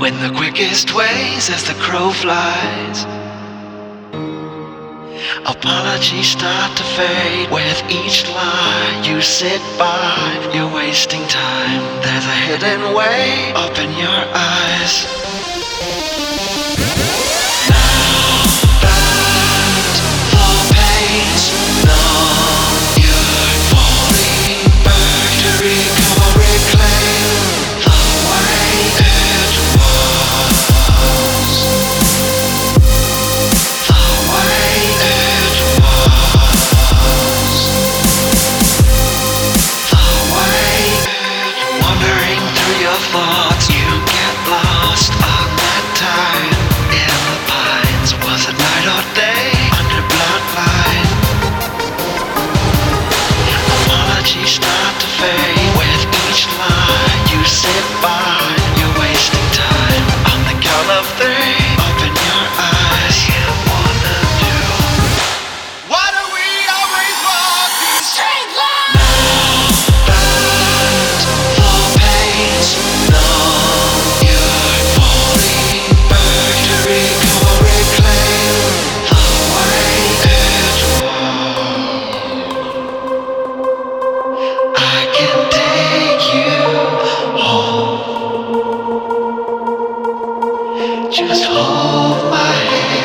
When the quickest ways as the crow flies, apologies start to fade. With each lie you sit by, you're wasting time. There's a hidden way up in your eyes. Now that the pain's numb, you're falling back to recover, reclaim the way it was. The way it was. The way it. Wandering through your thoughts, you get lost on that time in the pines. Was it night or day under bloodline? Apologies start to fade with each lie you sit by. You're wasting time. On the count of three, open your eyes. You wanna do? Why do we always walk these straight lines? Now that the pain's numb, you're falling back to recover, reclaim the way it was. I can take you home. Just hold my hand.